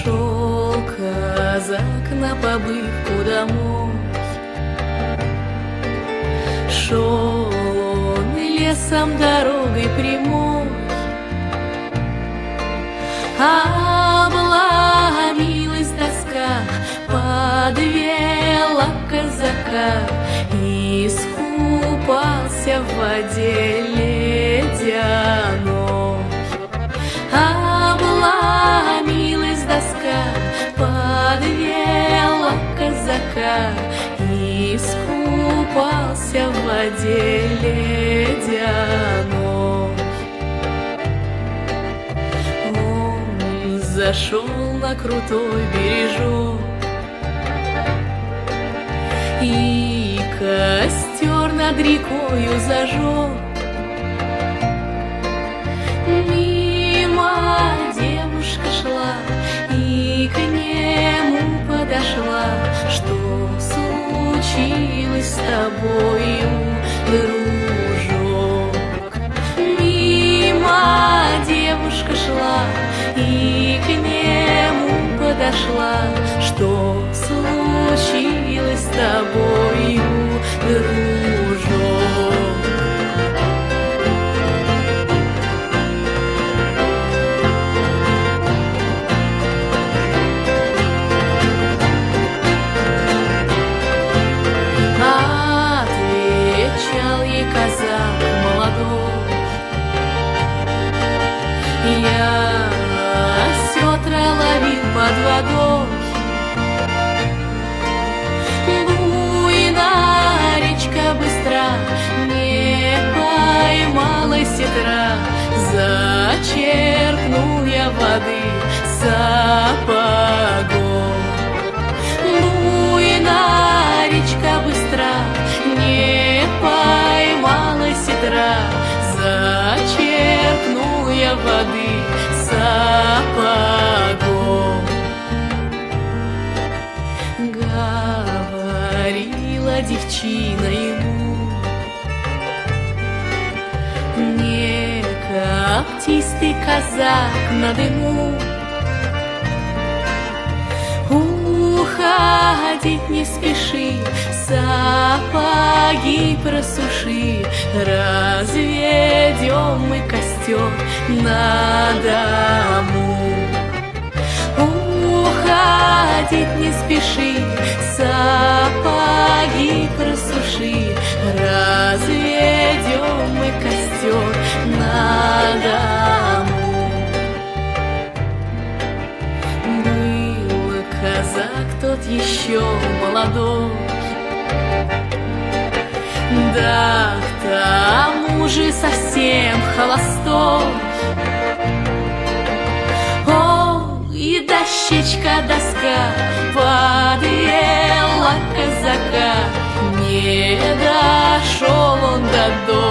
Шел казак на побывку домой. Шел он лесом дорогой прямой, обломилась доска, подвела казака, и искупался в воде ледяной. Обломилась доска, подвела казака, и искупался в воде ледяной. Он зашел на крутой бережок, и костер над рекою зажег. Мимо девушка шла и к нему подошла. Что случилось с тобою, дружок? Мимо девушка шла и к нему подошла. Что случилось с тобою, дружок? Отвечал ей казак молодой: я осетра ловил под водой. Буйная речка быстра, не поймала сетра. Зачерпнул я воды сапогом. Буйная речка быстра, не поймала сетра. Зачерпнул я воды сапогом. Говорила девчина ему: не коптись ты, казак, на дыму. Уходить не спеши, сапоги просуши. Разведем мы костер на дому. Уходить не спеши, сапоги просуши. Разведем мы костер на дому. Был казак тот еще молодой, да к тому же совсем холостой. О, и дощечка доска подвела казака, не дошел он до дома.